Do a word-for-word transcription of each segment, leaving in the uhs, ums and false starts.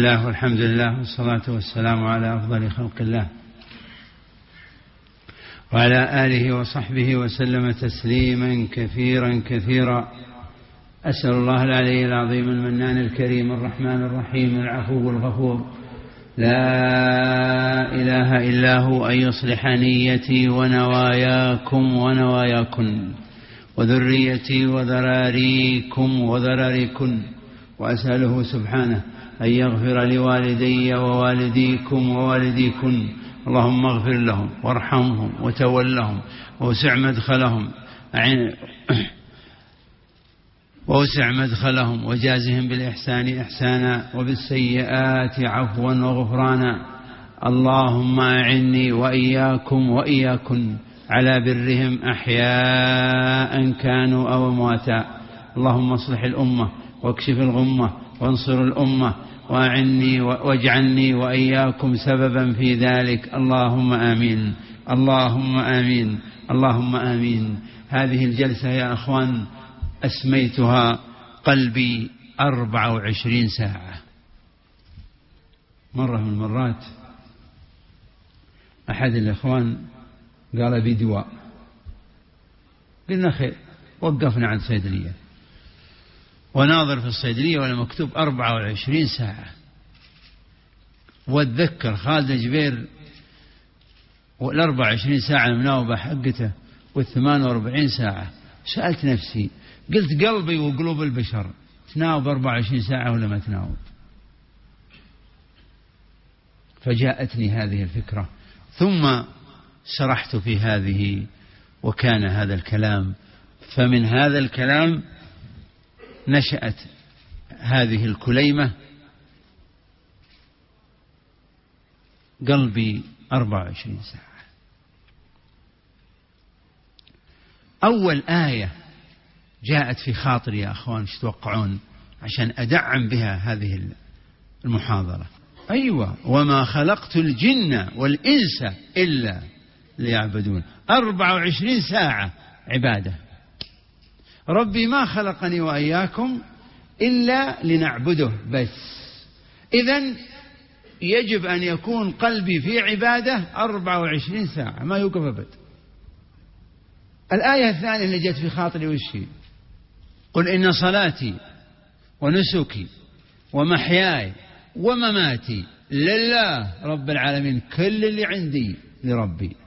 الله والحمد لله والصلاة والسلام على أفضل خلق الله وعلى آله وصحبه وسلم تسليما كثيرا كثيرا. أسأل الله العلي العظيم المنان الكريم الرحمن الرحيم العفو الغفور لا إله إلا هو أن يصلح نيتي ونواياكم ونواياكن وذريتي وذراريكم وذراريكن، وأسأله سبحانه أن يغفر لوالدي ووالديكم ووالديكن. اللهم اغفر لهم وارحمهم وتولهم ووسع مدخلهم ووسع مدخلهم وجازهم بالإحسان إحسانا وبالسيئات عفوا وغفرانا. اللهم أعني وإياكم وإياكن على برهم أحياء كانوا أو أمواتا. اللهم اصلح الأمة واكشف الغمة وانصر الأمة وأعني واجعلني وإياكم سببا في ذلك. اللهم آمين اللهم آمين اللهم آمين. هذه الجلسة يا أخوان أسميتها قلبي أربع وعشرين ساعة. مرة من المرات أحد الإخوان قال بي دواء، قلنا خير، وقفنا عند صيدلية وناظر في الصيدلية ولا مكتوب أربع وعشرين ساعة. واتذكر خالد جبير والأربع وعشرين ساعة المناوبة حقته والثمان واربعين ساعة. سألت نفسي قلت قلبي وقلوب البشر تناوب أربع وعشرين ساعة ولا ما تناوب؟ فجاءتني هذه الفكرة ثم سرحت في هذه وكان هذا الكلام. فمن هذا الكلام نشأت هذه الكليمة قلبي أربع وعشرين ساعة. أول آية جاءت في خاطري يا أخوان ايش تتوقعون عشان أدعم بها هذه المحاضرة؟ أيوة، وما خلقت الجن والإنس إلا ليعبدون. أربع وعشرين ساعة عبادة. ربي ما خلقني وإياكم إلا لنعبده بس. إذن يجب أن يكون قلبي في عبادة أربع وعشرين ساعة ما يوقف أبد. الآية الثانية اللي جت في خاطري وشي؟ قل إن صلاتي ونسكي ومحياي ومماتي لله رب العالمين. كل اللي عندي لربي،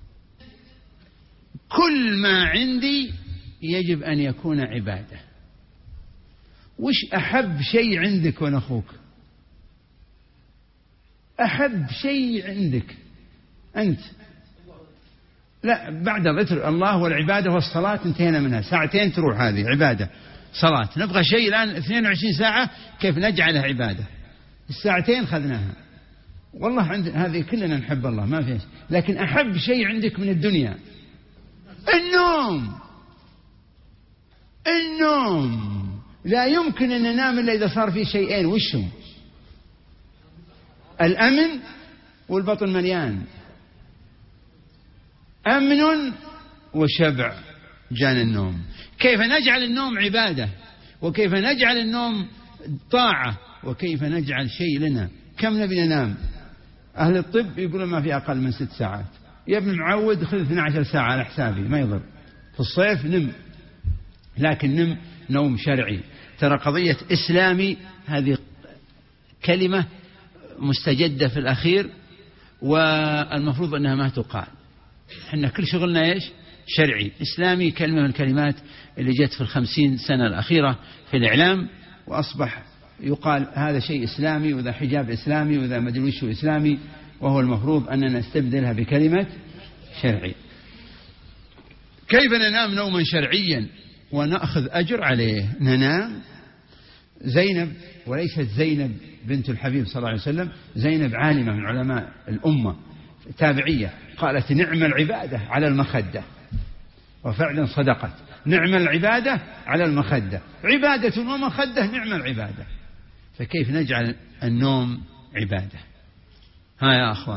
كل ما عندي يجب أن يكون عبادة. وش أحب شيء عندك وأنا أخوك؟ أحب شيء عندك أنت؟ لا، بعد ذكر الله والعبادة والصلاة انتهينا منها، ساعتين تروح هذه عبادة صلاة. نبغى شيء الآن اثنين وعشرين ساعة كيف نجعلها عبادة؟ الساعتين خذناها. والله عند هذه كلنا نحب الله ما فيش، لكن أحب شيء عندك من الدنيا النوم. النوم لا يمكن أن ننام إلا إذا صار في شيئين. وشهم؟ الأمن والبطن مليان. أمن وشبع جان النوم. كيف نجعل النوم عبادة، وكيف نجعل النوم طاعة، وكيف نجعل شيء لنا. كم نبي ننام؟ أهل الطب يقولون ما في أقل من ست ساعات. يا ابن معود خذ اثنتي عشرة ساعة على حسابي ما يضر. في الصيف نم، لكن نم نوم شرعي. ترى قضية إسلامي هذه كلمة مستجدة في الأخير، والمفروض أنها ما تقال. احنا كل شغلنا ايش؟ شرعي. إسلامي كلمة من الكلمات اللي جت في الخمسين سنة الأخيرة في الإعلام، وأصبح يقال هذا شيء إسلامي وذا حجاب إسلامي وذا مدري وش إسلامي، وهو المفروض أننا نستبدلها بكلمة شرعي. كيف ننام نوما شرعيا ونأخذ أجر عليه؟ ننام زينب، وليست زينب بنت الحبيب صلى الله عليه وسلم، زينب عالمة من علماء الأمة تابعية، قالت نعم العبادة على المخدة، وفعلا صدقت. نعم العبادة على المخدة، عبادة ومخدة، نعم العبادة. فكيف نجعل النوم عبادة؟ ها يا أخوان،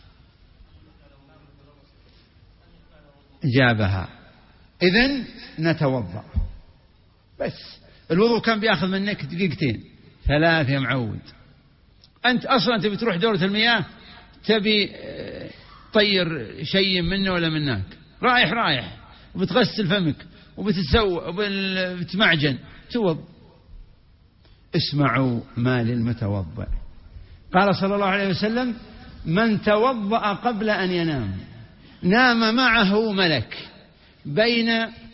جابها. إذن نتوضأ بس. الوضوء كان بياخذ منك دقيقتين ثلاث يا معود. أنت أصلا تبي تروح دورة المياه، تبي طير شيء منه ولا منك، رايح رايح وبتغسل فمك وبتتسوى وبتمعجن توض. اسمعوا ما للمتوضئ. قال صلى الله عليه وسلم: من توضأ قبل أن ينام نام معه ملك بين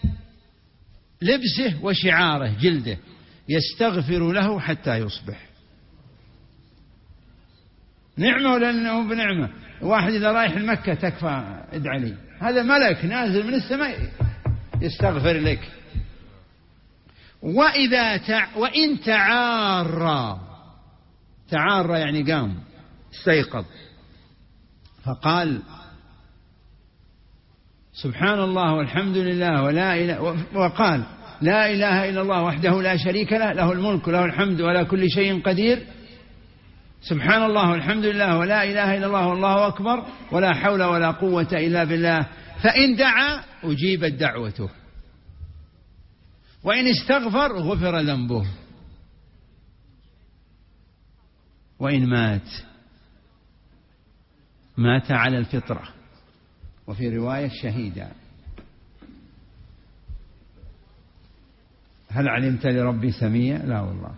لبسه وشعاره جلده يستغفر له حتى يصبح. نعمة ولا أنه بنعمة؟ واحد إذا رايح المكة تكفى ادعى لي، هذا ملك نازل من السماء يستغفر لك. وإذا تع... وإن تعارى، تعارى يعني قام استيقظ فقال سبحان الله والحمد لله ولا إله، وقال لا إله إلا الله وحده لا شريك له، له الملك وله الحمد ولا كل شيء قدير، سبحان الله والحمد لله ولا إله إلا الله والله أكبر ولا حول ولا قوة إلا بالله، فإن دعا أجيبت دعوته وإن استغفر غفر ذنبه، وإن مات مات على الفطرة، وفي رواية شهيدا. هل علمت لربي سمية؟ لا والله.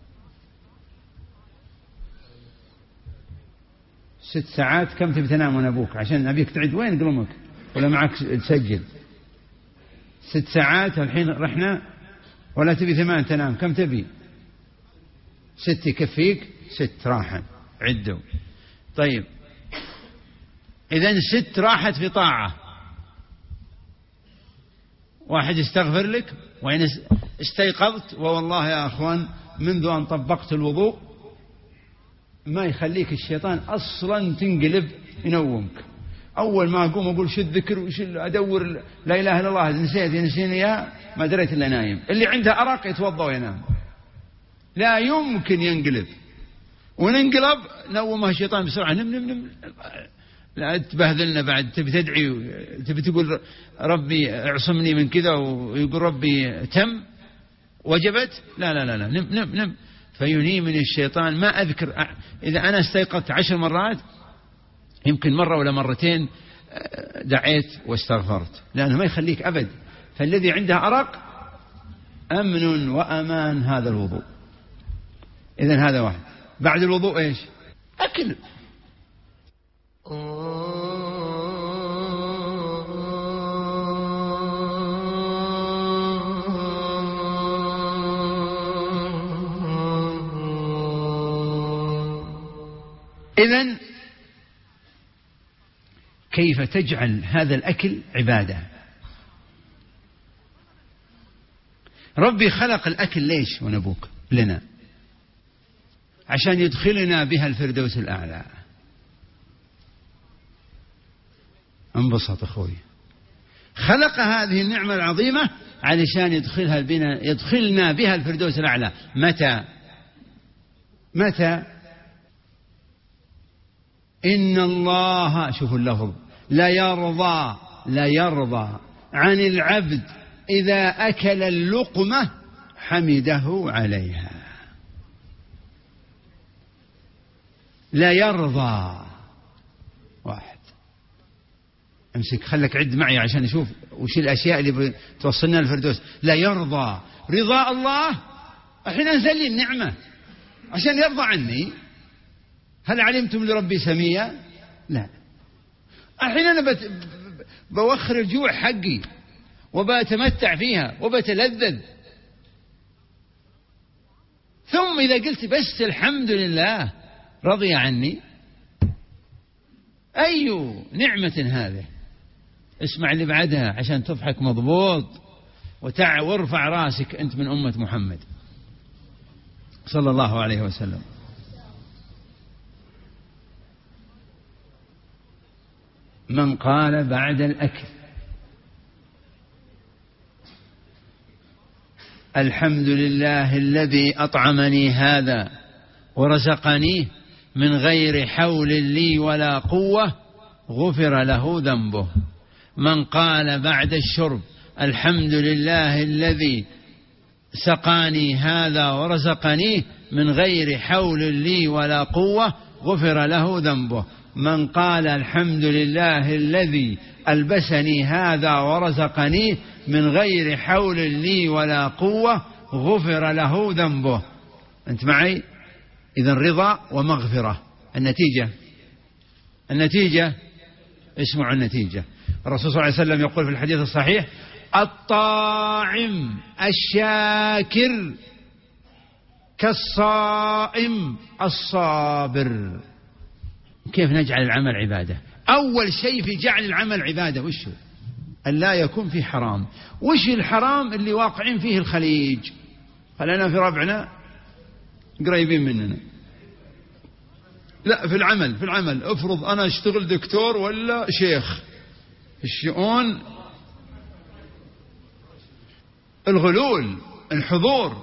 ست ساعات كم تبي تنام وانا ابوك عشان ابيك تعد وين قلمك ولا معك تسجل؟ ست ساعات الحين رحنا، ولا تبي ثمان تنام؟ كم تبي؟ ست يكفيك؟ ست راحة عدوا. طيب إذن ست راحت في طاعة، واحد يستغفر لك، وإن استيقظت والله يا أخوان منذ أن طبقت الوضوء ما يخليك الشيطان أصلا تنقلب ينومك. أول ما أقوم أقول شو الذكر وش أدور لا إله إلا الله، نسيت نسيني يا ما دريت إلا نايم. اللي عنده أرق يتوضأ وينام، لا يمكن ينقلب، وننقلب نومه الشيطان بسرعة. نم نم نم لا تبهذلنا بعد، تبي تدعي تبي تقول ربي اعصمني من كذا ويقول ربي تم وجبت، لا لا لا لا نم نم نم. فينيمني الشيطان ما أذكر. إذا أنا استيقظت عشر مرات يمكن مرة ولا مرتين دعيت واستغفرت، لأنه ما يخليك أبد. فالذي عنده أرق أمن وأمان هذا الوضوء. إذن هذا واحد. بعد الوضوء إيش؟ أكل. إذن كيف تجعل هذا الأكل عبادة؟ ربي خلق الأكل ليش ونبوك لنا؟ عشان يدخلنا بها الفردوس الأعلى. انبسط أخوي. خلق هذه النعمة العظيمة علشان يدخلها بنا يدخلنا بها الفردوس الأعلى. متى؟ متى؟ إن الله، شوفوا اللفظ، لا يرضى لا يرضى عن العبد إذا أكل اللقمة حمده عليها. لا يرضى. واحد امسك خلك عد معي عشان نشوف وش الأشياء اللي توصلنا للفردوس. لا يرضى، رضاء الله. الحين أنزل لي النعمة عشان يرضى عني. هل علمتم لربي سمية؟ لا. الحين أنا بت... بوخر الجوع حقي وبتمتع فيها وبتلذذ، ثم إذا قلت بس الحمد لله رضي عني، أي نعمة هذه؟ اسمع اللي بعدها عشان تضحك مضبوط وتع وارفع راسك أنت من أمة محمد صلى الله عليه وسلم. من قال بعد الأكل الحمد لله الذي أطعمني هذا ورزقنيه من غير حول لي ولا قوة غفر له ذنبه. من قال بعد الشرب الحمد لله الذي سقاني هذا ورزقنيه من غير حول لي ولا قوة غفر له ذنبه. من قال الحمد لله الذي ألبسني هذا ورزقني من غير حول لي ولا قوة غفر له ذنبه. أنت معي؟ إذن رضا ومغفرة. النتيجة النتيجة اسمعوا النتيجة. الرسول صلى الله عليه وسلم يقول في الحديث الصحيح: الطاعم الشاكر كالصائم الصابر. كيف نجعل العمل عبادة؟ أول شيء في جعل العمل عبادة وش هو؟ أن لا يكون في حرام. وش الحرام اللي واقعين فيه الخليج؟ خلينا في ربعنا قريبين مننا. لا، في العمل في العمل افرض أنا اشتغل دكتور ولا شيخ، الشؤون، الغلول، الحضور.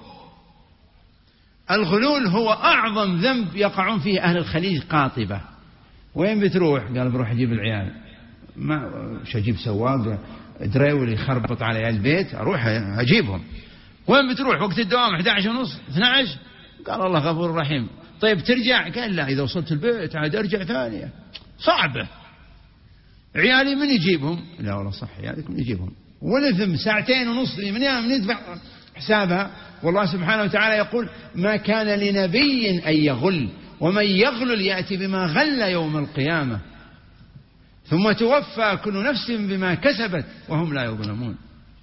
الغلول هو أعظم ذنب يقعون فيه أهل الخليج. قاطبة، وين بتروح؟ قال بروح أجيب العيال. ما مش أجيب سواق دريول يخربط على البيت، أروح أجيبهم. وين بتروح؟ وقت الدوام أحد عشر ونص اثني عشر. قال الله غفور رحيم. طيب ترجع؟ قال لا، إذا وصلت البيت عاد أرجع ثانية. صعبة. عيالي من يجيبهم؟ لا والله صح، عيالك من يجيبهم؟ ولثم ساعتين ونص من من يدفع حسابها. والله سبحانه وتعالى يقول: ما كان لنبي أن يغل، ومن يغلل يأتي بما غل يوم القيامة ثم توفى كل نفس بما كسبت وهم لا يظلمون.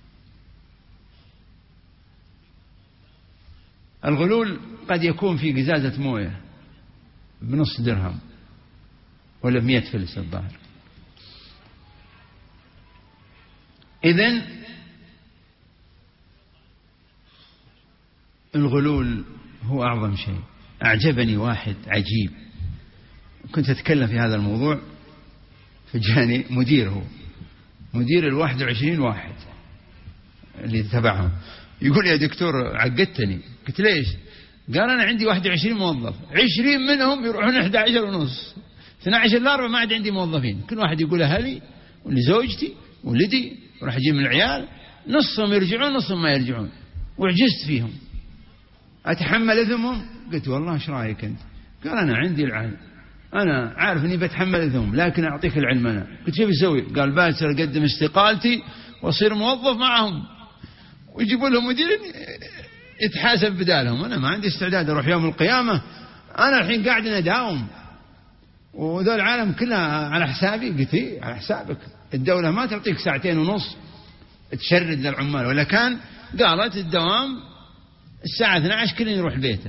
الغلول قد يكون في قزازة موية بنص درهم ولا بمئة فلس الظاهر. إذن الغلول هو أعظم شيء. أعجبني واحد عجيب، كنت أتكلم في هذا الموضوع فجاني مديره مدير الواحد وعشرين واحد اللي تبعهم، يقول: يا دكتور عقدتني. قلت: ليش؟ قال: أنا عندي واحد وعشرين موظف، عشرين منهم يروحون أحد عشر ونص، اثني عشر الأربع ما عاد عندي موظفين، كل واحد يقول أهلي ولزوجتي ولدي وراح أجيب من العيال، نصهم يرجعون نصهم ما يرجعون، وعجزت فيهم. أتحمل إثمهم؟ قلت: والله إيش رأيك أنت؟ قال: أنا عندي العلم، أنا عارف أني بتحمل إثمهم، لكن أعطيك العلم أنا. قلت: شو بسوي؟ قال: باسر أقدم استقالتي وأصير موظف معهم ويجيبوا لهم مدير يتحاسب بدالهم. أنا ما عندي استعداد أروح يوم القيامة، أنا الحين قاعد نداوم وذول العالم كلها على حسابي. قلت: إيه على حسابك، الدولة ما تعطيك ساعتين ونص تشرد للعمال، ولا كان قالت الدوام الساعة اثني عشر كل يروح بيته.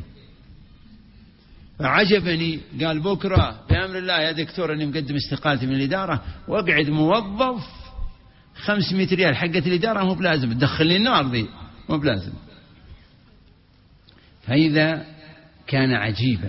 فعجبني، قال: بكرة بأمر الله يا دكتور أني مقدم استقالتي من الإدارة وأقعد موظف خمسمائة ريال حقت الإدارة، مو بلازم تدخل لي النار ذي، مو بلازم. فإذا كان عجيبا.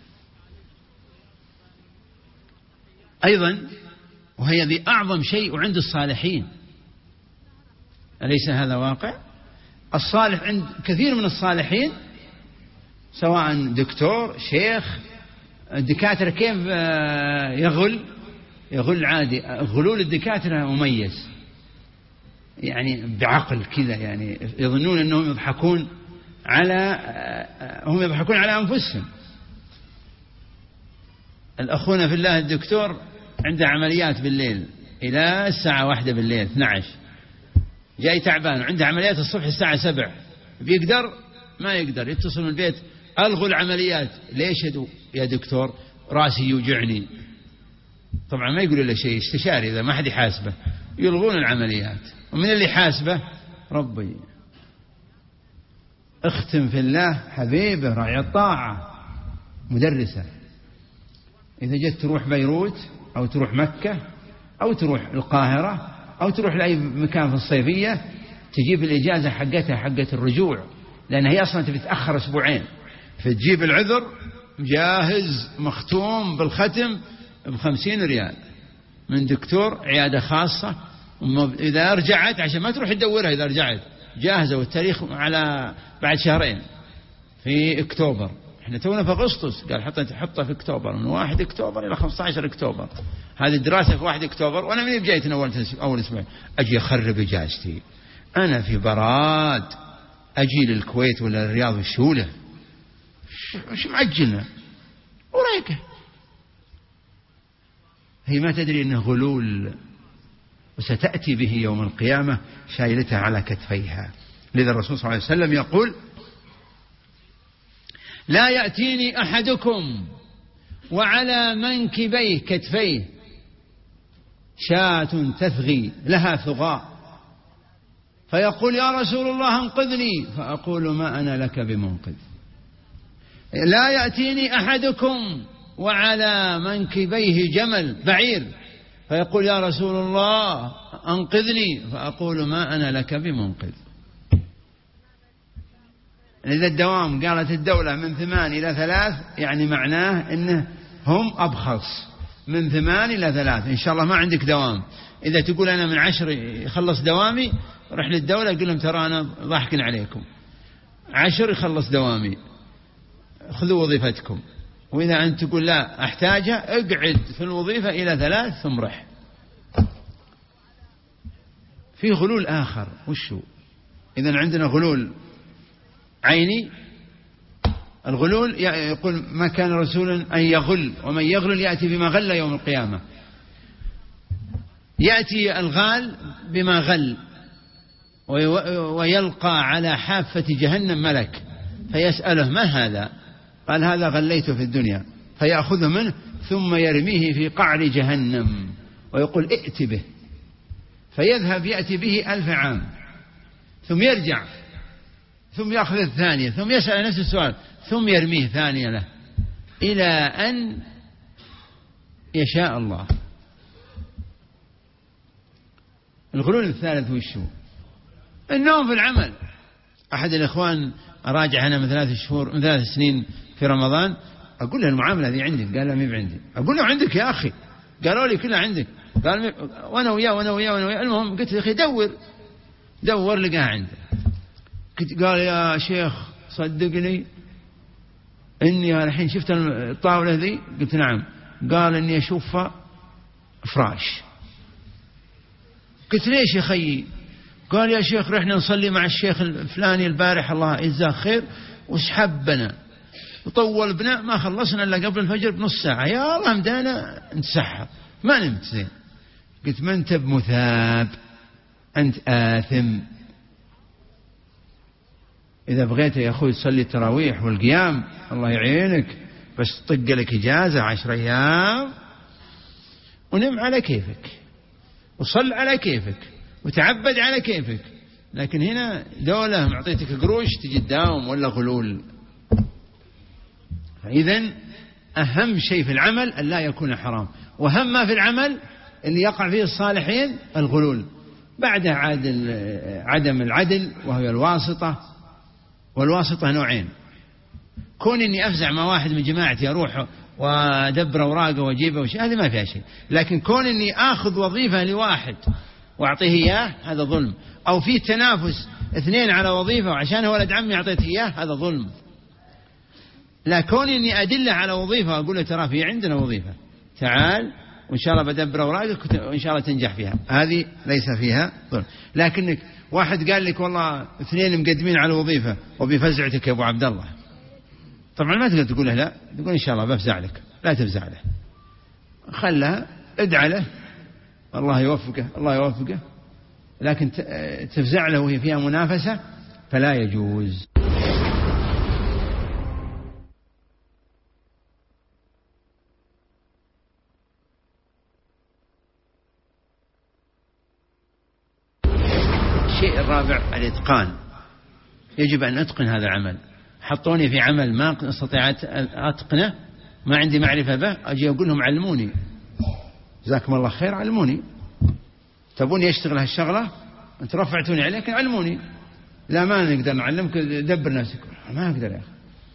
أيضا وهي ذي أعظم شيء عند الصالحين، أليس هذا واقع؟ الصالح عند كثير من الصالحين سواء دكتور شيخ الدكاترة كيف يغل يغل عادي. غلول الدكاترة مميز، يعني بعقل كذا، يعني يظنون أنهم يضحكون على هم يضحكون على أنفسهم. الأخونا في الله الدكتور عنده عمليات بالليل إلى الساعة واحدة بالليل اثني عشر، جاي تعبان وعنده عمليات الصبح الساعة سبع، بيقدر ما يقدر يتصل من البيت: ألغوا العمليات. ليش يا دكتور؟ راسي يوجعني. طبعا ما يقول له شيء، استشاري إذا ما حد يحاسبه، يلغون العمليات. ومن اللي حاسبه؟ ربي. اختم في الله حبيبه راعي الطاعة مدرسة، إذا جت تروح بيروت أو تروح مكة أو تروح القاهرة أو تروح لأي مكان في الصيفية، تجيب الإجازة حقتها حقت الرجوع، لأن هي أصلا تتأخر أسبوعين، فتجيب العذر جاهز مختوم بالختم بخمسين ريال من دكتور عيادة خاصة. إذا رجعت عشان ما تروح تدورها، إذا رجعت جاهزة، والتاريخ على بعد شهرين في أكتوبر، احنا تونا في أغسطس، قال حطها حطها في أكتوبر، من واحد أكتوبر إلى خمسة عشر أكتوبر. هذه الدراسة في واحد أكتوبر، وأنا من بجايتنا أول أول أسبوع أجي أخرب إجازتي، أنا في براد، أجي للكويت ولا الرياض والشولة وش معجلنا وريكه. هي ما تدري أنه غلول، وستأتي به يوم القيامة شايلتها على كتفيها. لذا الرسول صلى الله عليه وسلم يقول: لا يأتيني أحدكم وعلى منكبيه كتفيه شاة تثغي لها ثغاء، فيقول: يا رسول الله انقذني، فأقول: ما أنا لك بمنقذ. لا يأتيني أحدكم وعلى منكبيه جمل بعير، فيقول: يا رسول الله أنقذني، فأقول: ما أنا لك بمنقذ. إذا الدوام قالت الدولة من ثمان إلى ثلاث، يعني معناه إنه هم أبخص من ثمان إلى ثلاث. إن شاء الله ما عندك دوام، إذا تقول أنا من عشر يخلص دوامي، رح للدولة قل لهم: ترى أنا ضاحك عليكم، عشر يخلص دوامي، خذوا وظيفتكم. وإذا أنت تقول لا أحتاجها، اقعد في الوظيفة إلى ثلاث ثم رح. في غلول آخر، وشو؟ إذن عندنا غلول عيني. الغلول يقول: ما كان رسول أن يغل، ومن يغلل يأتي بما غل يوم القيامة. يأتي الغال بما غل ويلقى على حافة جهنم ملك فيسأله: ما هذا؟ قال: هذا غليته في الدنيا. فيأخذه منه ثم يرميه في قعر جهنم ويقول: ائت به. فيذهب يأتي به ألف عام، ثم يرجع، ثم يأخذ الثانية، ثم يسأل نفس السؤال، ثم يرميه ثانية له، إلى أن يشاء الله. الغلول الثالث وشو؟ النوم في العمل. أحد الإخوان راجع هنا من ثلاث شهور من ثلاث سنين في رمضان، أقول له: المعاملة ذي عندك؟ قال: لا مي بعندي. أقول له: عندك يا أخي. قالوا لي: كلها عندك. قال: وأنا وياه وأنا وياه وأنا وياه. المهم قلت له: أخي دور دور لقاها عنده. قال: يا شيخ صدقني إني الحين شفت الطاولة ذي. قلت: نعم. قال: إني أشوفها فراش. قلت: ليش يا خيي؟ قال: يا شيخ رحنا نصلي مع الشيخ الفلاني البارح الله يجزاه خير، وسحب بنا وطول بنا، ما خلصنا إلا قبل الفجر بنص ساعة. يا الله مدانا نتسحب، ما نمت زين. قلت: ما أنت بمثاب، أنت آثم. إذا بغيت يا أخوي تصلي التراويح والقيام الله يعينك، بس طق لك إجازة عشر أيام ونم على كيفك، وصل على كيفك، وتعبد على كيفك. لكن هنا دولة معطيتك قروش تجي تداوم ولا غلول. فإذن أهم شيء في العمل أن لا يكون حرام، وهم ما في العمل اللي يقع فيه الصالحين الغلول. بعد عدل عدم العدل وهي الواسطة. والواسطة نوعين: كون إني أفزع مع واحد من جماعتي أروح وأدبر أوراقه وأجيبه وشيء، هذا ما فيها شيء. لكن كون إني آخذ وظيفة لواحد وأعطيه إياه، هذا ظلم. أو في تنافس اثنين على وظيفة وعشان ولد عمي أعطيته إياه، هذا ظلم. لا، كون إني أدله على وظيفة وأقول له: ترى في عندنا وظيفة، تعال وإن شاء الله بدبر أوراقك وإن شاء الله تنجح فيها، هذه ليس فيها ظلم. لكنك واحد قال لك والله اثنين مقدمين على وظيفة وبفزعتك يا أبو عبد الله، طبعا ما تقدر تقول له لا، تقول إن شاء الله بفزع لك، لا تفزع له، خلها ادعى له الله يوفقه الله يوفقه. لكن تفزع له وهي فيها منافسة فلا يجوز. الشيء الرابع الإتقان. يجب أن أتقن هذا العمل. حطوني في عمل ما أستطيع أتقنه، ما عندي معرفة به، أجي أقول لهم علموني، جزاكم الله خير علموني. تبوني أشتغل هالشغلة أنت رفعتوني عليه، لكن علموني. لا ما نقدر نعلمك، دبر نفسك. ما أقدر يا أخي،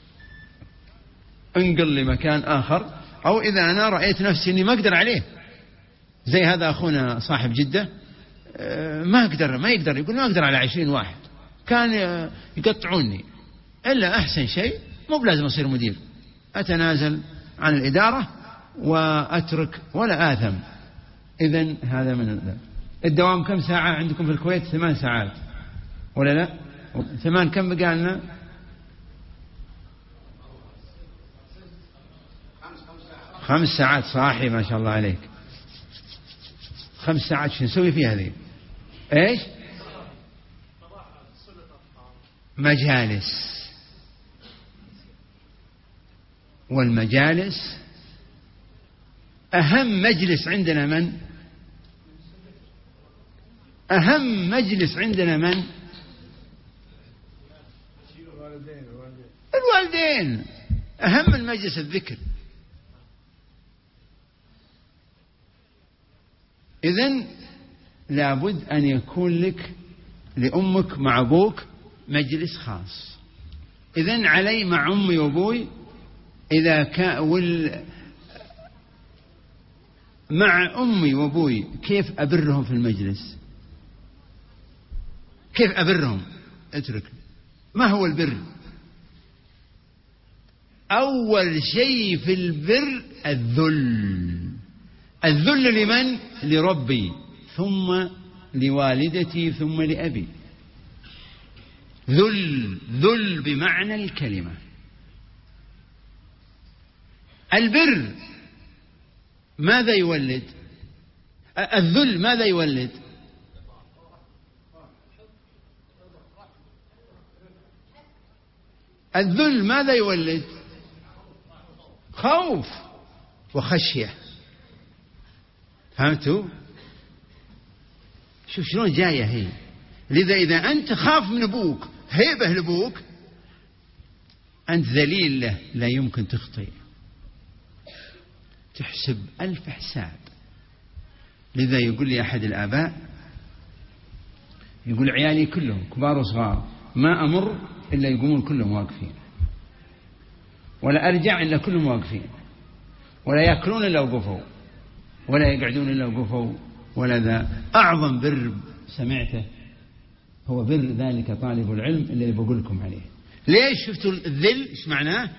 انقل لي مكان آخر. أو إذا أنا رأيت نفسي أني ما أقدر عليه، زي هذا أخونا صاحب جدة ما أقدر ما يقدر يقول ما أقدر على عشرين واحد، كان يقطعوني. إلا أحسن شيء مو بلازم أصير مدير، أتنازل عن الإدارة وأترك ولا آثم. إذن هذا من الدوام. كم ساعة عندكم في الكويت؟ ثمان ساعات ولا لا؟ ثمان كم بقالنا؟ خمس ساعات صاحي ما شاء الله عليك. خمس ساعات شو نسوي فيها ذي؟ ايش؟ مجالس. والمجالس أهم مجلس عندنا من؟ أهم مجلس عندنا من؟ الوالدين. أهم من مجلس الذكر. إذن لابد أن يكون لك لأمك مع أبوك مجلس خاص. إذن علي مع أمي وأبوي إذا كان وال مع أمي وأبوي كيف أبرهم في المجلس؟ كيف أبرهم؟ اترك. ما هو البر؟ أول شيء في البر الذل. الذل لمن؟ لربي، ثم لوالدتي، ثم لأبي. ذل، ذل بمعنى الكلمة. البر ماذا يولد؟ الذل ماذا يولد؟ الذل ماذا يولد؟ خوف وخشية. فهمتوا؟ شوف شلون جاية هي. لذا إذا أنت خاف من أبوك، هيبة لأبوك، أنت ذليل له، لا يمكن تخطئ، تحسب ألف حساب. لذا يقول لي أحد الآباء، يقول عيالي كلهم كبار وصغار ما أمر إلا يقومون كلهم واقفين، ولا أرجع إلا كلهم واقفين، ولا يأكلون إلا وقفوا، ولا يقعدون إلا وقفوا. ولا ذا أعظم بر سمعته هو بر ذلك طالب العلم اللي بقول لكم عليه. ليش؟ شفتوا الذل إيش معناه؟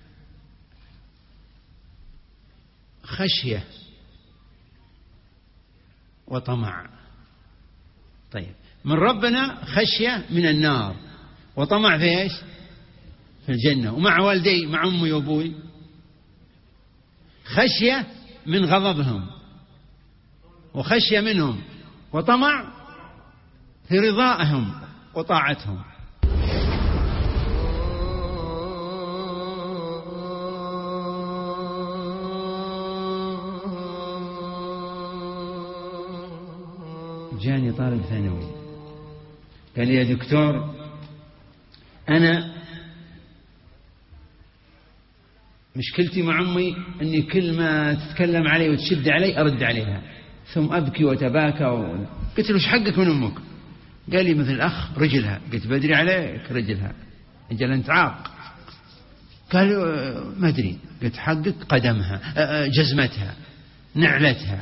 خشية وطمع. طيب من ربنا خشية من النار، وطمع في إيش؟ في الجنة. ومع والدي، مع أمي وأبوي، خشية من غضبهم، وخشية منهم، وطمع في رضائهم وطاعتهم. جاني طالب ثانوي قال لي يا دكتور أنا مشكلتي مع أمي أني كل ما تتكلم علي وتشد علي أرد عليها، ثم أبكي وتباكى و... قلت له إيش حقك من أمك؟ قال لي مثل الأخ رجلها. قلت بدري عليك رجلها، أجل أنت عاق. قال ما أدري. قلت حقك قدمها، جزمتها، نعلتها.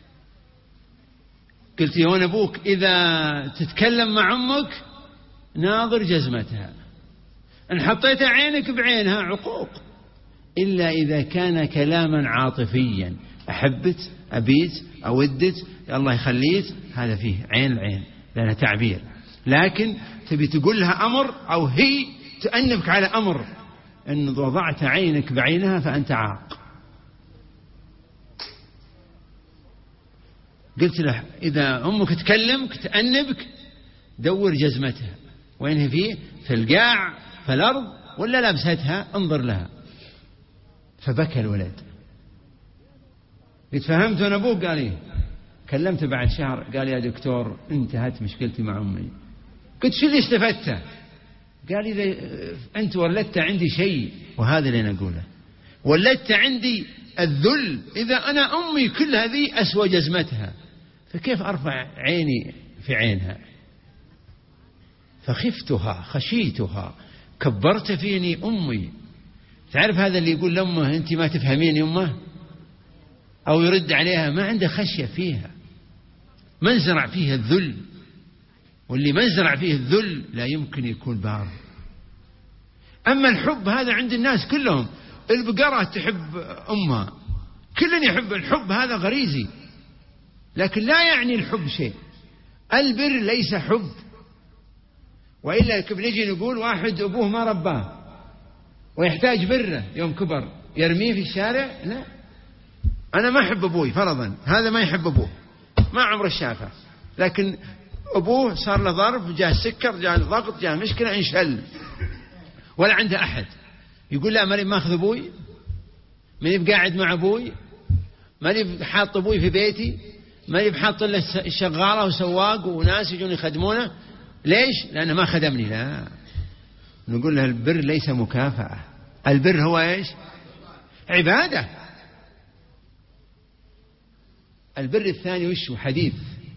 قلت يا وين أبوك إذا تتكلم مع أمك ناظر جزمتها، إن حطيت عينك بعينها عقوق، إلا إذا كان كلاما عاطفيا، أحبت، أبيت، أودت، الله يخليت، هذا فيه عين العين لأنها تعبير. لكن تبي تقول لها أمر أو هي تأنبك على أمر، إن وضعت عينك بعينها فأنت عاق. قلت له إذا أمك تكلمك تأنبك دور جزمتها وين هي، فيه في القاع في الأرض ولا لابستها، انظر لها. فبكى الولد. قلت فهمت أنا أبوك؟ قال إيه. كلمته بعد شهر قال يا دكتور انتهت مشكلتي مع أمي. قلت شو اللي استفدته؟ قال إذا أنت ولدت عندي شيء، وهذا اللي نقوله، ولدت عندي الذل. إذا أنا أمي كل هذه أسوى جزمتها، فكيف أرفع عيني في عينها؟ فخفتها، خشيتها، كبرت فيني أمي. تعرف هذا اللي يقول لأمه أنت ما تفهمين يمه، أو يرد عليها، ما عنده خشية فيها، من زرع فيها الذل. واللي من زرع فيه الذل لا يمكن يكون بار. أما الحب هذا عند الناس كلهم، البقرة تحب أمها، كل يحب. الحب هذا غريزي، لكن لا يعني الحب شيء. البر ليس حب، وإلا كيف نجي نقول واحد أبوه ما رباه ويحتاج بره يوم كبر، يرميه في الشارع؟ لا. أنا ما أحب أبوي فرضا، هذا ما يحب أبوه، ما عمره شافه، لكن أبوه صار له ضرب، جاء سكر، جاء ضغط، جاء مشكلة، انشل، ولا عنده أحد يقول لا ماني ماخذ أبوي، ماني بقاعد مع أبوي، ماني بحاط أبوي في بيتي، ماني بحاط له شغالة وسواق وناس يجون يخدمونه. ليش؟ لأنه ما خدمني. لا، نقول له البر ليس مكافأة، البر هو إيش؟ عبادة. البر الثاني وش؟ حديث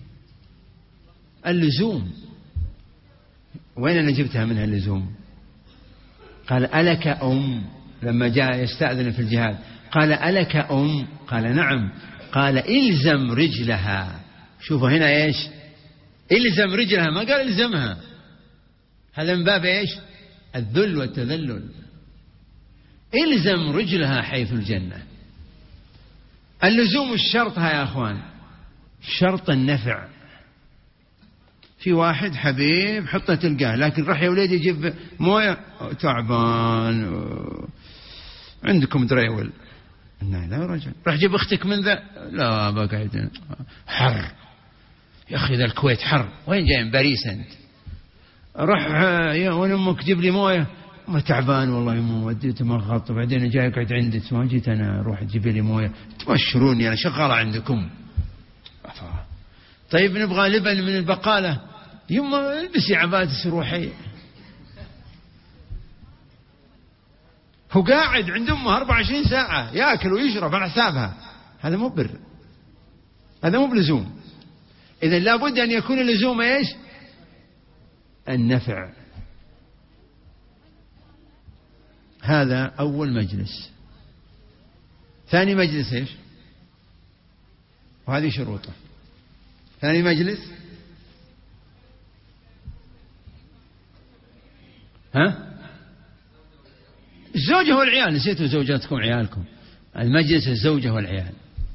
اللزوم. وين أنا جبتها منها اللزوم؟ قال ألك أم، لما جاء يستأذن في الجهاد قال ألك أم؟ قال نعم. قال إلزم رجلها. شوفوا هنا إيش؟ إلزم رجلها، ما قال إلزمها. هذا من باب إيش؟ الذل والتذلل. إلزم رجلها حيث الجنة. اللزوم الشرطها يا أخوان، شرط النفع. في واحد حبيب حطه تلقاه، لكن راح يا وليدي يجيب مويه تعبان، عندكم دريول، لا لا رجل، راح جيب اختك من ذا، لا بقعد حر يا اخي، ذا الكويت حر، وين جاي من باريس انت؟ روح يا وين امك جيب لي مويه، ما تعبان والله مو وديته ما غلط، بعدين جاي اقعد عندك، ما جيت انا اروح تجيب لي مويه، تبشروني انا شغاله عندكم. طيب نبغى لبن من البقاله، يما البسي عبادس روحي. هو قاعد عند امه أربعة وعشرين ساعة ياكل ويشرب على حسابها، هذا مو بر، هذا مو بلزوم. اذا لابد ان يكون اللزوم ايش؟ النفع. هذا اول مجلس. ثاني مجلس ايش؟ وهذه شروطه. ثاني مجلس ها؟ الزوجة والعيال. نسيتوا زوجاتكم عيالكم. المجلس الزوجة والعيال.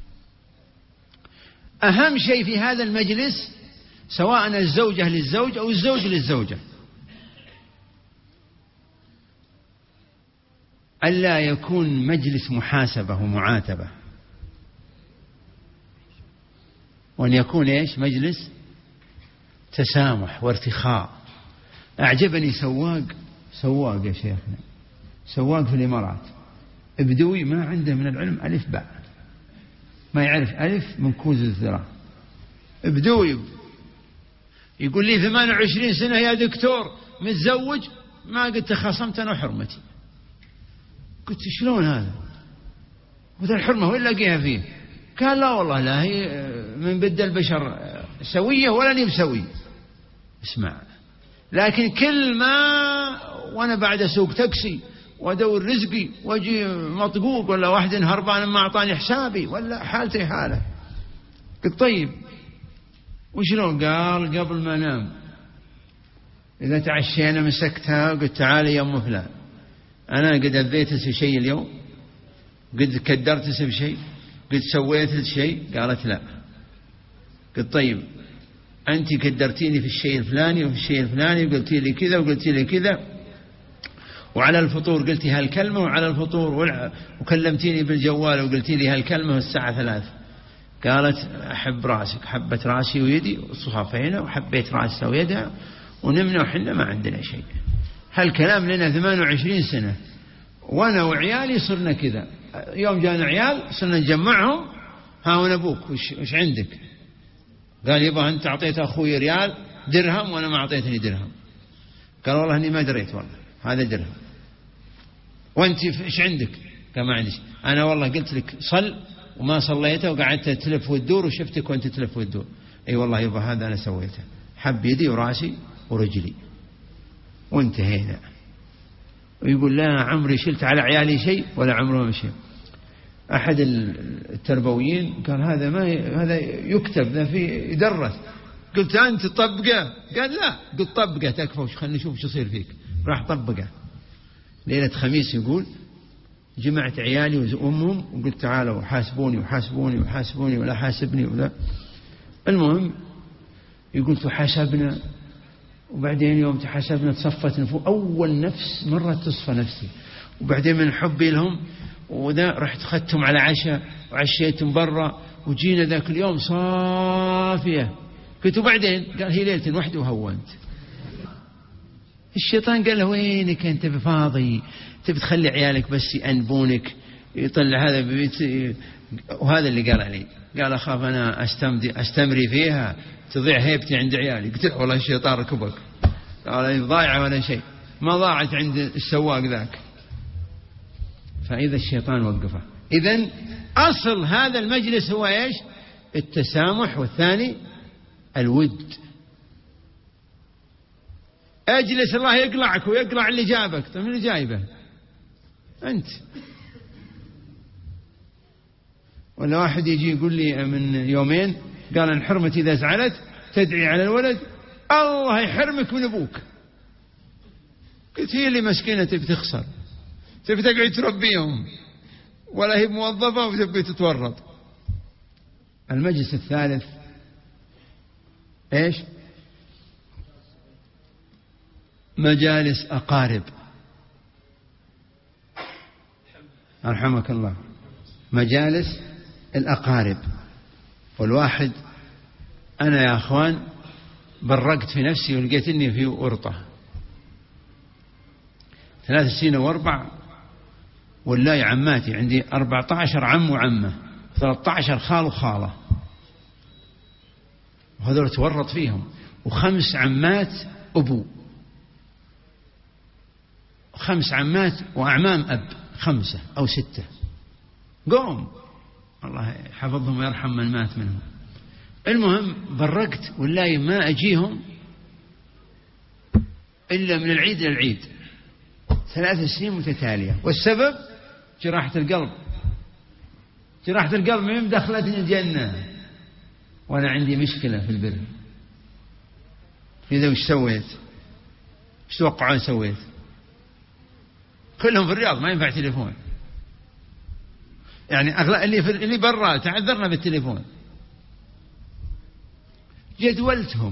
أهم شيء في هذا المجلس سواء الزوجة للزوج أو الزوج للزوجة ألا يكون مجلس محاسبة ومعاتبة، وأن يكون إيش؟ مجلس تسامح وارتخاء. أعجبني سواق سواق يا شيخنا، سواق في الإمارات، بدوي ما عنده من العلم ألف باء، ما يعرف ألف من كوز الذرة، بدوي يقول لي ثمانية وعشرين سنة يا دكتور متزوج، ما قلت خصمت أنا وحرمتي. قلت شلون هذا؟ وذا الحرمة وين لاقيها فيه؟ قال لا والله لا، هي من بد البشر سوية ولا ني بسوي. اسمع، لكن كل ما وانا بعد اسوق تاكسي وادور رزقي واجي مطقوق، ولا واحد هربان ما اعطاني حسابي، ولا حالتي حاله. قلت طيب وشلون؟ قال قبل ما انام اذا تعشينا مسكتها وقلت تعالي يا ام فلان، انا قد اذيت شيء اليوم، قد كدرت بشيء، قد سويت شيء؟ قالت لا. قلت طيب أنت كدرتيني في الشيء الفلاني وفي الشيء الفلاني، وقلتي لي كذا وقلتي لي كذا، وعلى الفطور قلتي هالكلمة، وعلى الفطور وكلمتيني بالجوال وقلتي لي هالكلمة الساعة ثلاث. قالت أحب راسك، حبت راسي ويدي وصفينا وحبيت راسها ويدها ونمنا وحنا ما عندنا شيء. هالكلام لنا ثمانية وعشرين سنة، وأنا وعيالي صرنا كذا. يوم جانا عيال صرنا نجمعهم، ها وين أبوك وش, وش عندك؟ قال يبا أنت أعطيت أخوي ريال درهم وأنا ما أعطيتني درهم. قال والله أني ما دريت، والله هذا درهم. وأنت إيش عندك؟ قال ما عندي. أنا والله قلت لك صل وما صليته، وقعدت تلف وتدور وشفتك وأنت تلف وتدور. أي والله يبا هذا أنا سويته، حب يدي وراسي ورجلي وانتهينا. ويقول لا عمري شلت على عيالي شيء ولا عمره ما شيء. أحد التربويين قال هذا ما هذا يكتب، ذا في يدرس. قلت أنت طبقه؟ قال لا. قلت طبقه تكفى، خلينا نشوف شو يصير فيك. راح طبقه. ليلة خميس يقول جمعت عيالي وأمهم وقلت تعالوا حاسبوني وحاسبوني وحاسبوني ولا حاسبني ولا. المهم يقول تحاسبنا، وبعدين يوم تحاسبنا تصفت نفوس، أول نفس مرة تصفى نفسي، وبعدين من حبي لهم وذا رحت خدتم على عشاء وعشيتم برا وجينا ذاك اليوم صافية. قلت وبعدين؟ قال هي ليلة وحده وهونت. الشيطان قال له وينك أنت بفاضي، تبي تخلي عيالك بس يأنبونك يطلع هذا ببيت. وهذا اللي قال علي، قال أخاف أنا أستمري فيها تضيع هيبتي عند عيالي. قلت له والله الشيطان ركبك، قال ضايعة ولا شيء، ما ضاعت عند السواق ذاك. فإذا الشيطان وقفه. إذن أصل هذا المجلس هو إيش؟ التسامح، والثاني الود. أجلس الله يقلعك ويقلع اللي جابك. طيب من اللي جايبه؟ أنت. ولا واحد يجي يقول لي من يومين، قال أن حرمتي إذا زعلت تدعي على الولد الله يحرمك من أبوك. قلت هي اللي مسكينة تبي تخسر، تبي تقعد تربيهم، ولا هي موظفة وتبي تتورط. المجلس الثالث إيش؟ مجالس أقارب. أرحمك الله. مجالس الأقارب. والواحد أنا يا أخوان برقت في نفسي ولقيت إني في ورطة ثلاث سنين واربع، والله عماتي عندي أربعة عشر عم وعمة، ثلاثة عشر خال وخالة، وهذول تورط فيهم، وخمس عمات أبو، خمس عمات وأعمام أب، خمسة أو ستة. قوم الله يحفظهم ويرحم من مات منهم. المهم برقت والله ما أجيهم إلا من العيد للعيد، ثلاث سنين متتالية. والسبب جراحة القلب. جراحة القلب من دخلتني الجنة وأنا عندي مشكلة في البر. إذا وش سويت؟ وش توقعون سويت؟ كلهم في الرياض، ما ينفع تليفون، يعني أغلى اللي في اللي برا تعذرنا بالتليفون. جدولتهم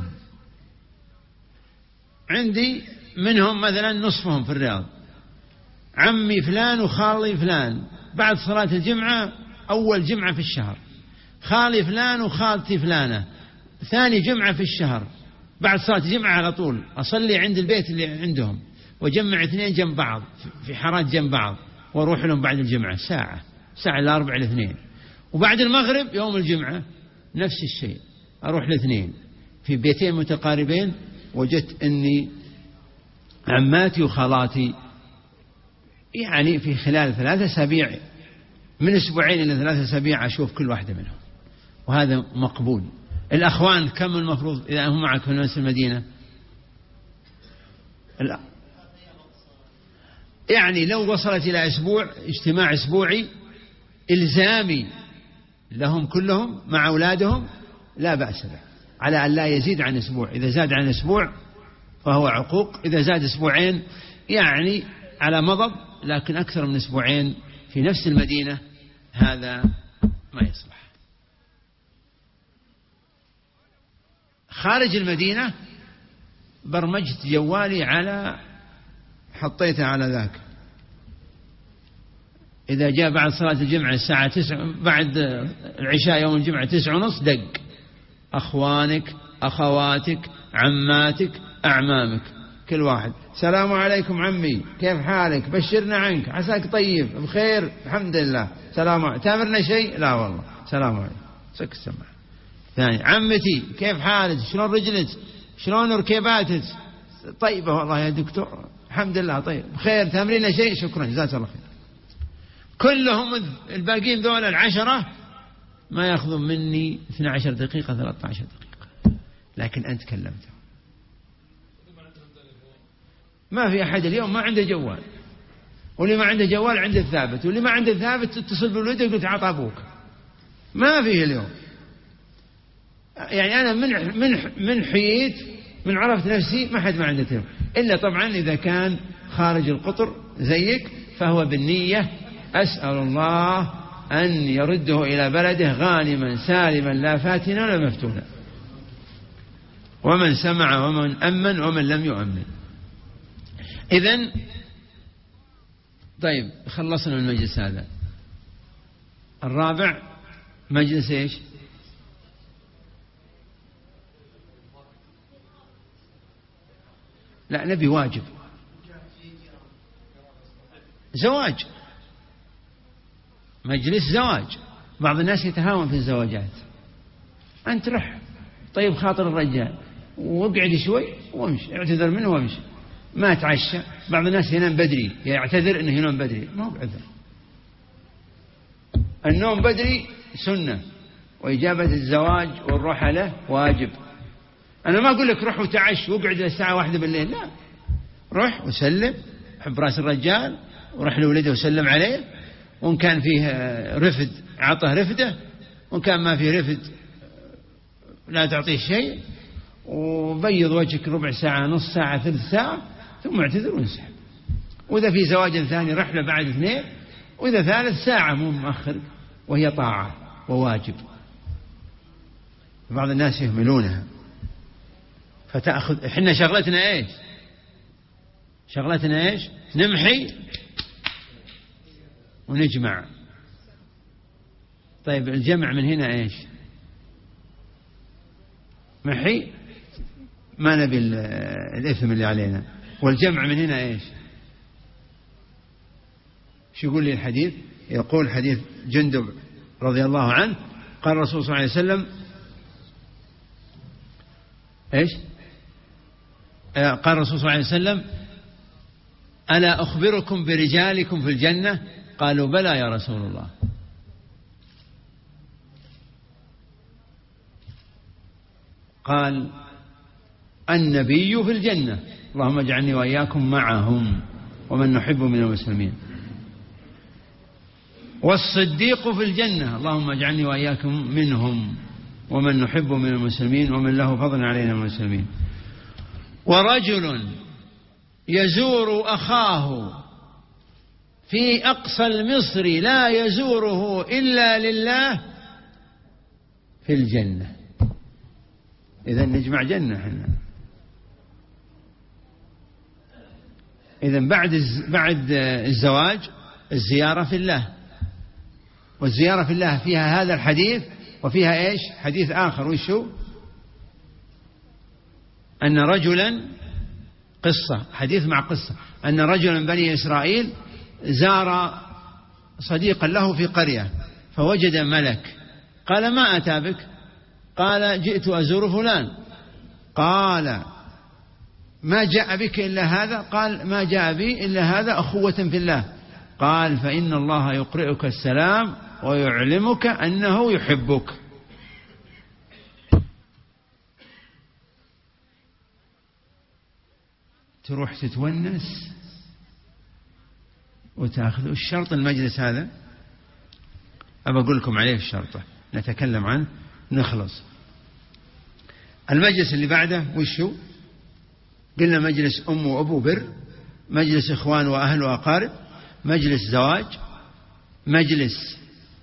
عندي، منهم مثلا نصفهم في الرياض، عمي فلان وخالي فلان بعد صلاة الجمعة أول جمعة في الشهر، خالي فلان وخالتي فلانة ثاني جمعة في الشهر، بعد صلاة الجمعة على طول أصلي عند البيت اللي عندهم، وجمع اثنين جنب بعض في حارات جنب بعض، واروح لهم بعد الجمعة ساعة ساعة الأربع الاثنين، وبعد المغرب يوم الجمعة نفس الشيء، أروح الاثنين في بيتين متقاربين. وجدت أني عماتي وخالاتي يعني في خلال ثلاثة أسابيع، من أسبوعين إلى ثلاثة أسابيع أشوف كل واحدة منهم، وهذا مقبول. الأخوان كم المفروض إذا هم معك في نفس المدينة؟ لا، يعني لو وصلت إلى أسبوع اجتماع أسبوعي إلزامي لهم كلهم مع أولادهم لا بأس به، على أن لا يزيد عن أسبوع. إذا زاد عن أسبوع فهو عقوق، إذا زاد أسبوعين يعني على مضض، لكن أكثر من أسبوعين في نفس المدينة هذا ما يصلح. خارج المدينة برمجت جوالي على حطيته على ذاك، إذا جاء بعد صلاة الجمعة الساعة تسعة بعد العشاء يوم الجمعة تسعة ونص دق أخوانك أخواتك عماتك أعمامك كل واحد السلام عليكم عمي كيف حالك بشرنا عنك عساك طيب بخير الحمد لله سلام عليكم تامرنا شيء لا والله سلام عليكم سك السماعة. ثاني عمتي كيف حالك شلون رجلك شلون ركيباتك طيبة والله يا دكتور الحمد لله طيب بخير تامرنا شيء شكرا جزاك الله خير. كلهم الباقين ذول العشرة ما يأخذون مني اثنتي عشرة دقيقة ثلاثة عشر دقيقة، لكن أنت كلمته. ما في أحد اليوم ما عنده جوال، واللي ما عنده جوال عنده الثابت، واللي ما عنده الثابت تتصل بالولد يقول تعال أبوك. ما فيه اليوم. يعني أنا من من من حييت من عرفت نفسي ما حد ما عنده تليفون، إلا طبعا إذا كان خارج القطر زيك فهو بالنية أسأل الله أن يرده إلى بلده غانما سالما لا فاتنا ولا مفتونا، ومن سمع ومن أمن ومن لم يؤمن. إذن طيب خلصنا من المجلس هذا، الرابع مجلس إيش؟ لا، نبي واجب. زواج، مجلس زواج. بعض الناس يتهاون في الزواجات. أنت رح طيب خاطر الرجال واقعد شوي وامشي، اعتذر منه وامشي، ما تعشى. بعض الناس ينام بدري، يعتذر انه ينام بدري، ما هو بعذر. النوم بدري سنة، وإجابة الزواج والروحة له واجب. أنا ما أقول لك روح وتعش واقعد للساعة واحدة بالليل، لا، روح وسلم، حب راس الرجال وروح لولده وسلم عليه، وإن كان فيه رفد عطه رفده، وإن كان ما فيه رفد لا تعطيه شيء، وبيض وجهك ربع ساعة، نص ساعة، ثلث ساعة، ثم اعتذر وانسحب. وإذا في زواج ثاني رحلة بعد اثنين، وإذا ثالث ساعة مو مؤخر، وهي طاعة وواجب. بعض الناس يهملونها فتأخذ. إحنا شغلتنا إيش؟ شغلتنا إيش؟ نمحي ونجمع. طيب الجمع من هنا إيش؟ محي ما نبي الإثم اللي علينا، والجمع من هنا إيش؟ شو يقول لي الحديث؟ يقول حديث جندب رضي الله عنه قال الرسول صلى الله عليه وسلم إيش؟ قال الرسول صلى الله عليه وسلم: ألا أخبركم برجالكم في الجنة؟ قالوا: بلى يا رسول الله. قال: النبي في الجنة، اللهم اجعلني وإياكم معهم ومن نحب من المسلمين. والصديق في الجنة، اللهم اجعلني وإياكم منهم ومن نحب من المسلمين ومن له فضل علينا من المسلمين. ورجل يزور أخاه في أقصى المصر لا يزوره إلا لله في الجنة. إذن نجمع جنة احنا. إذن بعد بعد الزواج الزيارة في الله، والزيارة في الله فيها هذا الحديث، وفيها إيش؟ حديث آخر، وشو؟ أن رجلا، قصة، حديث مع قصة، أن رجلا من بني إسرائيل زار صديقا له في قرية فوجد ملك. قال: ما أتى بك؟ قال: جئت أزور فلان. قال: ما جاء بك إلا هذا؟ قال: ما جاء بي إلا هذا، أخوة في الله. قال: فإن الله يقرئك السلام ويعلمك أنه يحبك. تروح تتونس وتأخذ. الشرط المجلس هذا أبى أقول لكم عليه الشرطة، نتكلم عنه نخلص. المجلس اللي بعده وشو؟ قلنا مجلس أم وأبو بر، مجلس إخوان وأهل وأقارب، مجلس زواج، مجلس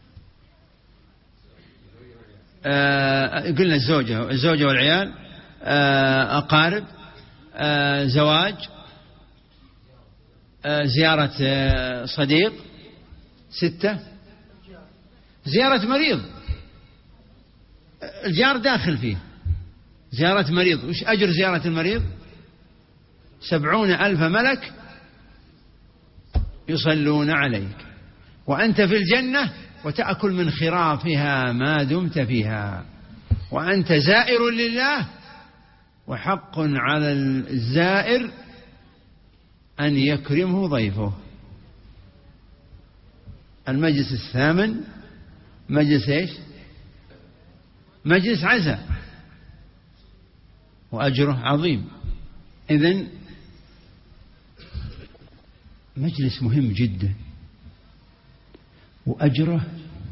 آه قلنا الزوجة الزوجة والعيال، آه أقارب، آه زواج، آه زيارة آه صديق، ستة زيارة مريض، الجار داخل فيه، زيارة مريض. وش أجر زيارة المريض؟ سبعون ألف ملك يصلون عليك وأنت في الجنة، وتأكل من خرافها ما دمت فيها، وأنت زائر لله، وحق على الزائر أن يكرمه ضيفه. المجلس الثامن مجلس إيش؟ مجلس عزاء، وأجره عظيم. إذن مجلس مهم جدا، وأجره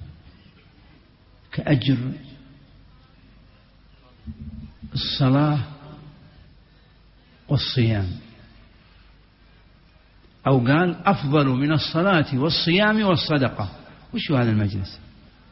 كأجر الصلاة والصيام، أو قال أفضل من الصلاة والصيام والصدقة. وش هذا المجلس؟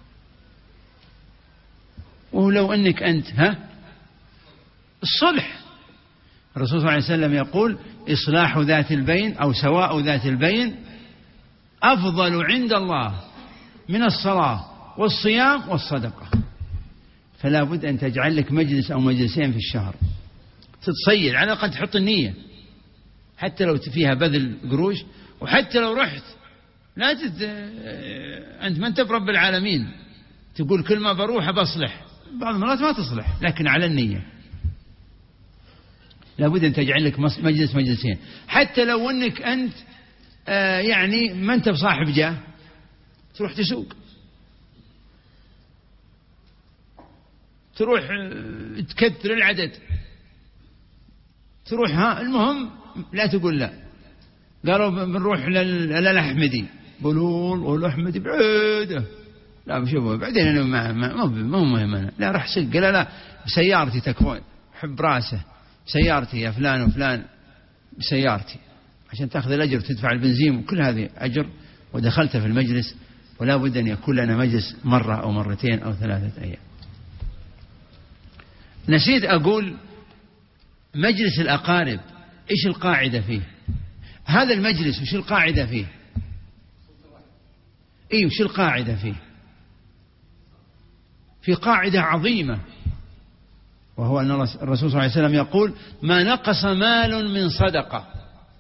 ولو أنك أنت ها الصلح، الرسول صلى الله عليه وسلم يقول: إصلاح ذات البين أو سواء ذات البين أفضل عند الله من الصلاة والصيام والصدقة. فلا بد أن تجعل لك مجلس أو مجلسين في الشهر تتصيد، على الأقل تحط النية، حتى لو فيها بذل قروش، وحتى لو رحت لا تت... أنت ما أنت برب العالمين تقول كل ما بروح بصلح، بعض المرات ما تصلح، لكن على النية. لابد أن تجعل لك مجلس مجلسين، حتى لو أنك أنت آه يعني ما أنت بصاحب جاه، تروح تسوق، تروح تكثر العدد، تروح ها المهم لا تقول لا. قالوا بنروح للأحمدي، بلول والأحمدي بعيدة، لا بشوفه بعدين أنا ما ما مو مهم أنا، لا راح سق، لا لا بسيارتي تكون حب راسه، بسيارتي يا فلان وفلان بسيارتي، عشان تأخذ الأجر وتدفع البنزين وكل هذه أجر، ودخلت في المجلس. ولا بد أن يكون لنا مجلس مرة أو مرتين أو ثلاثة أيام. نسيت أقول مجلس الأقارب إيش القاعدة فيه؟ هذا المجلس وش القاعدة فيه؟ إيه وش القاعدة فيه؟ في قاعدة عظيمة، وهو أن الرسول صلى الله عليه وسلم يقول: ما نقص مال من صدقة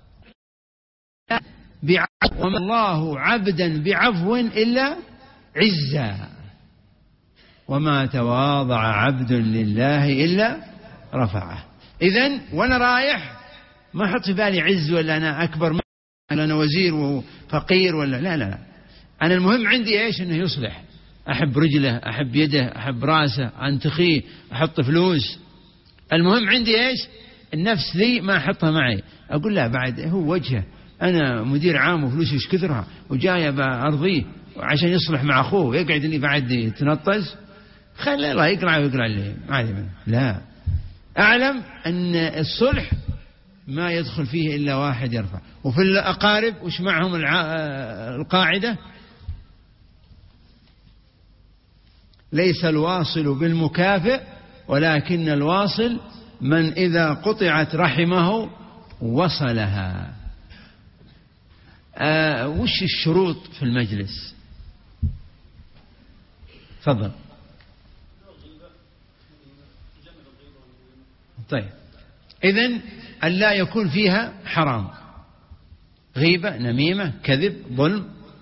وما الله عبدا بعفو إلا عزا، وما تواضع عبد لله إلا رفعه. إذن وأنا رايح ما أحط في بالي عز ولا أنا أكبر ولا أنا وزير وفقير ولا لا لا لا. أنا المهم عندي إيش؟ إنه يصلح، أحب رجله، أحب يده، أحب راسه، أنتخيه، أحط فلوس. المهم عندي إيش؟ النفس لي ما أحطها معي، أقول لا بعد هو وجهه، أنا مدير عام وفلوسي إيش كثرها وجاية بأرضيه عشان يصلح مع أخوه، يقعد لي بعد يتنطز، خلي الله يقرأ ويقرأ اللي ما عادي منه. لا، أعلم أن الصلح ما يدخل فيه إلا واحد يرفع. وفي الأقارب وش معهم القاعدة؟ ليس الواصل بالمكافئ ولكن الواصل من إذا قطعت رحمه وصلها. آه وش الشروط في المجلس؟ تفضل. طيب، إذن أن لا يكون فيها حرام، غيبة، نميمة، كذب، ظلم.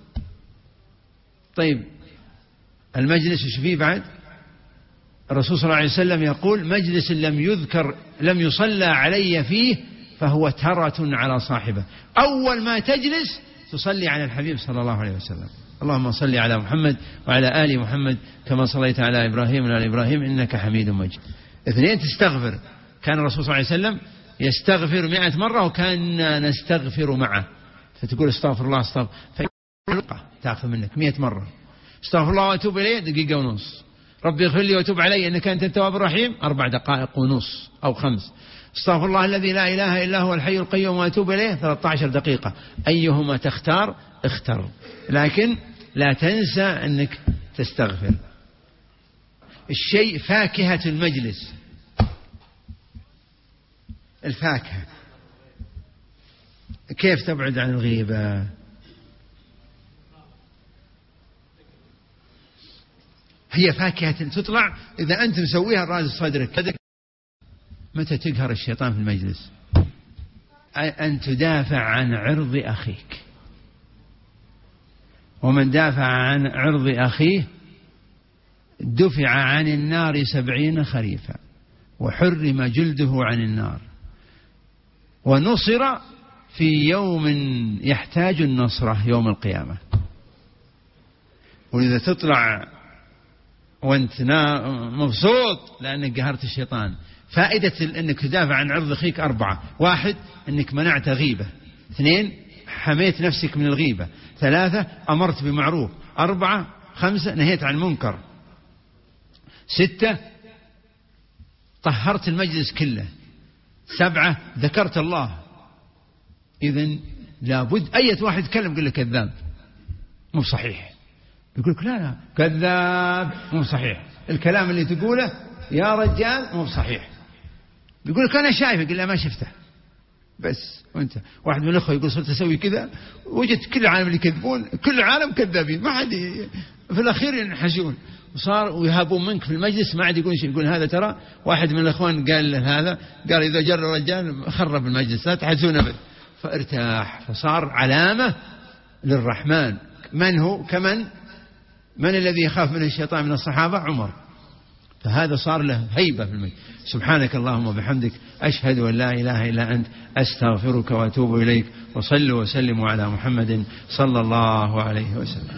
طيب المجلس وش فيه بعد؟ الرسول صلى الله عليه وسلم يقول: مجلس لم يذكر لم يصلى علي فيه فهو ترة على صاحبه. أول ما تجلس تصلي على الحبيب صلى الله عليه وسلم: اللهم صل على محمد وعلى آل محمد كما صليت على إبراهيم وعلى إبراهيم إنك حميد مجيد. اثنين، تستغفر. كان الرسول صلى الله عليه وسلم يستغفر مئة مرة وكان نستغفر معه، فتقول استغفر الله استغفر، فحلقة تأخذ منك مئة مرة. استغفر الله وأتوب إليه دقيقة ونص. ربي اغفر لي وتوب علي إنك أنت التواب الرحيم أربع دقائق ونص أو خمس. استغفر الله الذي لا إله إلا هو الحي القيوم وأتوب إليه ثلاثة عشر دقيقة. أيهما تختار اختر، لكن لا تنسى أنك تستغفر. الشيء فاكهة المجلس، الفاكهة. كيف تبعد عن الغيبة؟ هي فاكهة تطلع إذا أنت مسويها راس صدرك. متى تقهر الشيطان في المجلس؟ أن تدافع عن عرض أخيك، ومن دافع عن عرض أخيه دفع عن النار سبعين خريفا وحرم جلده عن النار ونصر في يوم يحتاج النصرة يوم القيامة. وإذا تطلع وانت مبسوط لأنك قهرت الشيطان، فائدة أنك تدافع عن عرض أخيك أربعة: واحد، أنك منعت غيبة. اثنين، حميت نفسك من الغيبة. ثلاثة، أمرت بمعروف. أربعة خمسة، نهيت عن منكر. ستة، طهرت المجلس كله. سبعة، ذكرت الله. إذن لابد أي واحد يتكلم يقول لك كذاب مو صحيح، يقول لك لا لا كذاب مو صحيح، الكلام اللي تقوله يا رجال مو صحيح. بيقول لك أنا شايفه، يقول لا ما شفته بس. وانت واحد من الأخوة يقول صرت أسوي كذا، وجدت كل العالم اللي يكذبون، كل العالم كذابين، ما حد في الأخير ينحشون، وصار ويهابون منك في المجلس، ما عاد يقول شيء. يقول هذا ترى واحد من الأخوان قال له هذا، قال إذا جر رجال خرب المجلس لا تحدثون به، فارتاح، فصار علامة للرحمن. من هو؟ كمن من الذي يخاف من الشيطان من الصحابة؟ عمر. فهذا صار له هيبة في المجلس. سبحانك اللهم وبحمدك، أشهد أن لا إله إلا أنت، أستغفرك وأتوب إليك، وصلوا وسلموا على محمد صلى الله عليه وسلم.